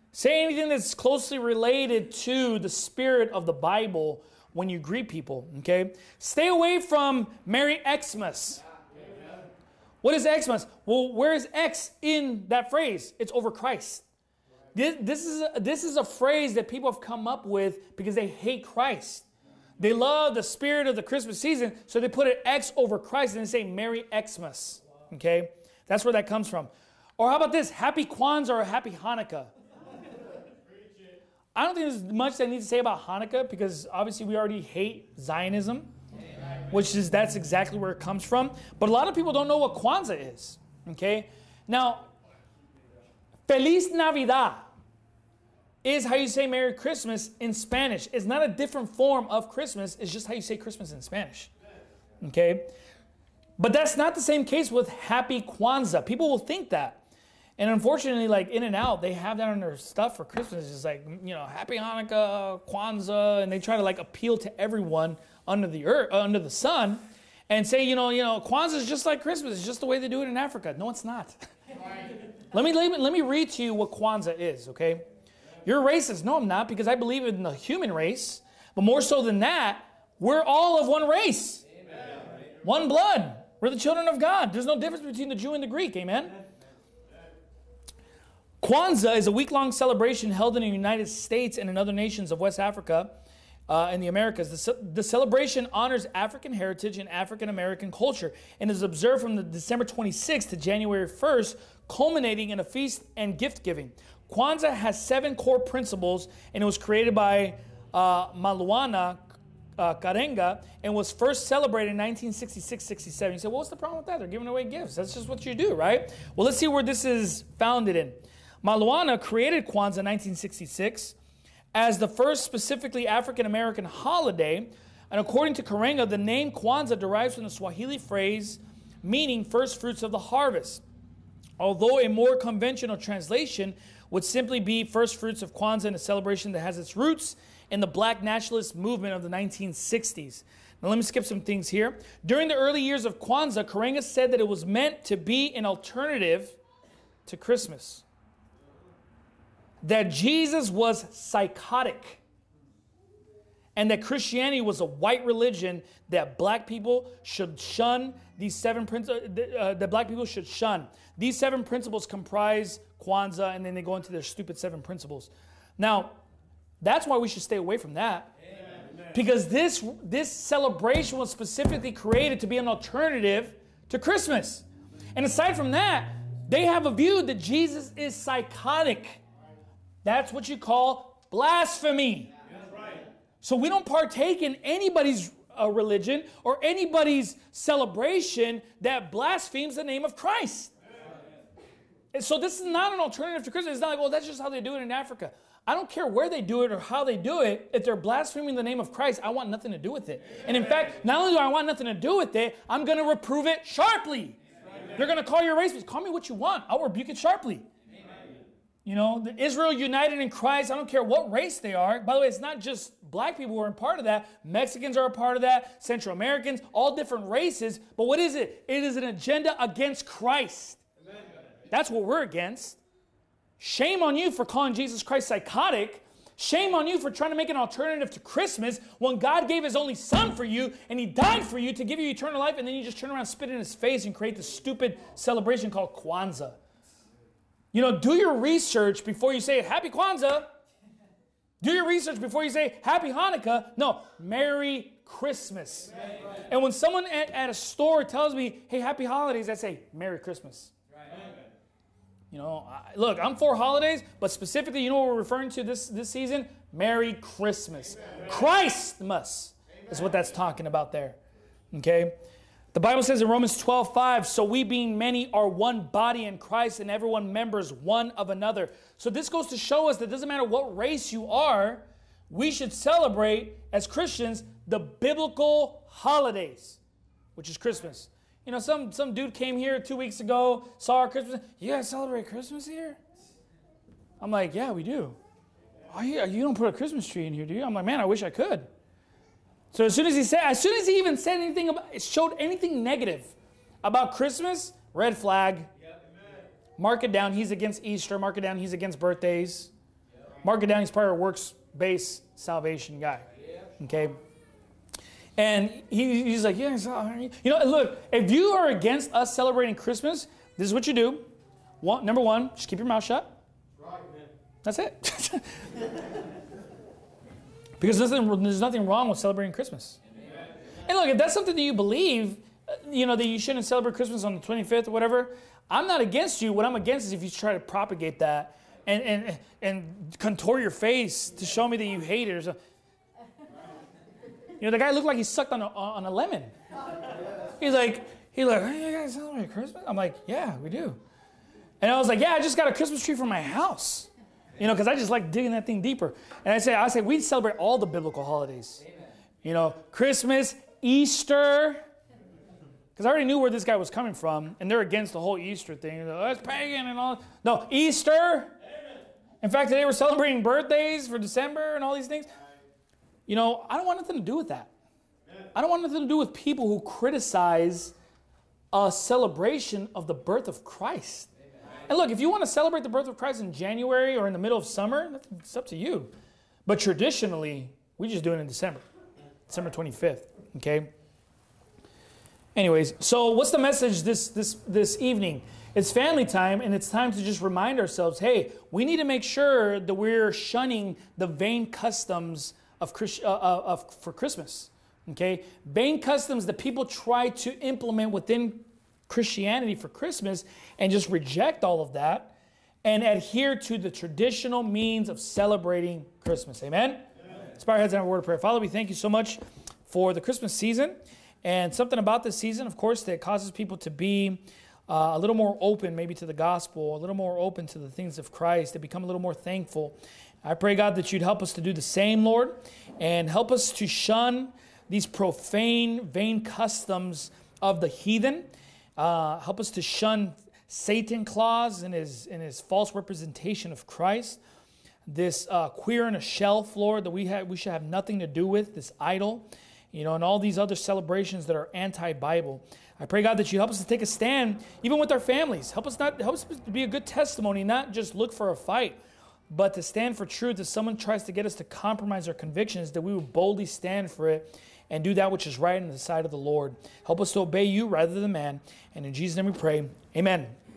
Say anything that's closely related to the spirit of the Bible when you greet people, okay? Stay away from Merry Xmas. What is Xmas? Well, where is X in that phrase? It's over Christ. This is a phrase that people have come up with because they hate Christ. They love the spirit of the Christmas season, so they put an X over Christ and they say Merry Xmas, okay? That's where that comes from. Or how about this? Happy Kwanzaa or Happy Hanukkah. I don't think there's much that I need to say about Hanukkah because obviously we already hate Zionism, that's exactly where it comes from. But a lot of people don't know what Kwanzaa is, okay? Now, Feliz Navidad is how you say Merry Christmas in Spanish. It's not a different form of Christmas. It's just how you say Christmas in Spanish, okay? But that's not the same case with Happy Kwanzaa. People will think that. And unfortunately, like In-N-Out, they have that on their stuff for Christmas. It's just like, Happy Hanukkah, Kwanzaa, and they try to like appeal to everyone under the earth, under the sun, and say, Kwanzaa is just like Christmas. It's just the way they do it in Africa. No, it's not. Let me read to you what Kwanzaa is, okay? You're racist. No, I'm not, because I believe in the human race. But more so than that, we're all of one race. Amen. One blood. We're the children of God. There's no difference between the Jew and the Greek. Amen. Kwanzaa is a week-long celebration held in the United States and in other nations of West Africa and the Americas. The celebration honors African heritage and African American culture and is observed from the December 26th to January 1st, culminating in a feast and gift giving. Kwanzaa has 7 core principles, and it was created by Maulana Karenga and was first celebrated in 1966-67. You say, well, what's the problem with that? They're giving away gifts. That's just what you do, right? Well, let's see where this is founded in. Maulana created Kwanzaa in 1966 as the first specifically African-American holiday. And according to Karenga, the name Kwanzaa derives from the Swahili phrase meaning first fruits of the harvest. Although a more conventional translation would simply be first fruits of Kwanzaa, in a celebration that has its roots in the black nationalist movement of the 1960s. Now let me skip some things here. During the early years of Kwanzaa, Karenga said that it was meant to be an alternative to Christmas. That Jesus was psychotic and that Christianity was a white religion that black people should shun. These 7 principles that black people should shun. These 7 principles comprise Kwanzaa, and then they go into their stupid 7 principles. Now, that's why we should stay away from that. Amen. Because this celebration was specifically created to be an alternative to Christmas. And aside from that, they have a view that Jesus is psychotic. That's what you call blasphemy. That's right. So we don't partake in anybody's religion or anybody's celebration that blasphemes the name of Christ. And so this is not an alternative to Christmas. It's not like, well, that's just how they do it in Africa. I don't care where they do it or how they do it. If they're blaspheming the name of Christ, I want nothing to do with it. And in fact, not only do I want nothing to do with it, I'm going to reprove it sharply. They're going to call you a racist. Call me what you want. I'll rebuke it sharply. The Israel united in Christ, I don't care what race they are. By the way, it's not just black people who are a part of that. Mexicans are a part of that. Central Americans, all different races. But what is it? It is an agenda against Christ. Amen. That's what we're against. Shame on you for calling Jesus Christ psychotic. Shame on you for trying to make an alternative to Christmas when God gave His only Son for you and He died for you to give you eternal life, and then you just turn around, spit in His face, and create this stupid celebration called Kwanzaa. Do your research before you say Happy Kwanzaa. Do your research before you say Happy Hanukkah. No, Merry Christmas. Right. And when someone at a store tells me, hey, Happy Holidays, I say Merry Christmas. Right. Look, I'm for holidays, but specifically, you know what we're referring to this season? Merry Christmas. Amen. Christmas is what that's talking about there. Okay? The Bible says in Romans 12:5, so we being many are one body in Christ, and everyone members one of another. So this goes to show us that it doesn't matter what race you are, we should celebrate as Christians the biblical holidays, which is Christmas. Some dude came here 2 weeks ago, saw our Christmas. You guys celebrate Christmas here? I'm like, yeah, we do. Oh, yeah, you don't put a Christmas tree in here, do you? I'm like, man, I wish I could. So as soon as he even said anything showed anything negative about Christmas, red flag. Yep. Mark it down. He's against Easter. Mark it down. He's against birthdays. Mark it down. He's probably a works-based salvation guy. Okay. And he's like, yeah, you know, look, if you are against us celebrating Christmas, this is what you do. Number one, just keep your mouth shut. Right, man. That's it. Because there's nothing wrong with celebrating Christmas. Amen. And look, if that's something that you believe, you know, that you shouldn't celebrate Christmas on the 25th or whatever, I'm not against you. What I'm against is if you try to propagate that and contort your face to show me that you hate it or something. You know, the guy looked like he sucked on a lemon. He's like, hey, you guys celebrate Christmas? I'm like, yeah, we do. And I was like, yeah, I just got a Christmas tree for my house. You know, because I just like digging that thing deeper. And I say, we celebrate all the biblical holidays. Amen. You know, Christmas, Easter. Because I already knew where this guy was coming from. And they're against the whole Easter thing. That's pagan and all. No, Easter. Amen. In fact, today we're celebrating birthdays for December and all these things. You know, I don't want nothing to do with that. I don't want nothing to do with people who criticize a celebration of the birth of Christ. And look, if you want to celebrate the birth of Christ in January or in the middle of summer, it's up to you. But traditionally, we just do it in December 25th, okay? Anyways, so what's the message this evening? It's family time, and it's time to just remind ourselves, hey, we need to make sure that we're shunning the vain customs for Christmas, okay? Vain customs that people try to implement within Christianity for Christmas and just reject all of that and adhere to the traditional means of celebrating Christmas. Amen? Let's bow our heads and have a word of prayer. Father, we thank you so much for the Christmas season and something about this season, of course, that causes people to be a little more open maybe to the gospel, a little more open to the things of Christ, to become a little more thankful. I pray, God, that you'd help us to do the same, Lord, and help us to shun these profane, vain customs of the heathen. Help us to shun Satan clause and his false representation of Christ. This queer in a shelf, Lord, that we should have nothing to do with, this idol, you know, and all these other celebrations that are anti-Bible. I pray, God, that you help us to take a stand, even with our families. Help us to be a good testimony, not just look for a fight, but to stand for truth. If someone tries to get us to compromise our convictions, that we would boldly stand for it and do that which is right in the sight of the Lord. Help us to obey you rather than man. And in Jesus' name we pray, amen.